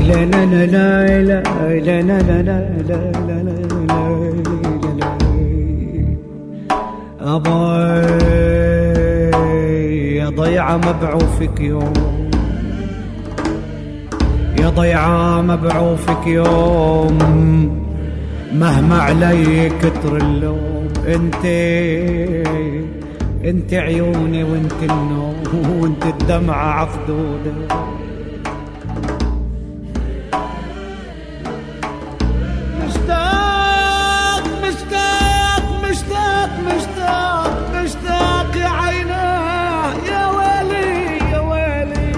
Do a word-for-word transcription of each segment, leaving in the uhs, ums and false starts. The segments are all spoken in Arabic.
لا لا لا لا لا لا لا لا لا لا أباي يا ضيعة مبعوفك يوم، يا ضيعة مبعوفك يوم، مهما علي كتر اللوم. انت انت عيوني وانت النوم وانت الدمعة عخدودة. مشتاق مشتاق مشتاق مشتاق مشتاق يا عيناه يا ويلي يا ويلي،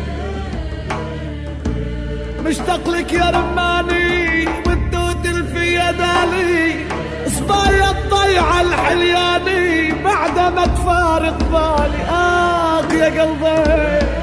مشتاق لك يا رماني والدود في يدالي، صبايا الضيعة الحلياني بعد ما تفارق بالي. آه يا قلبي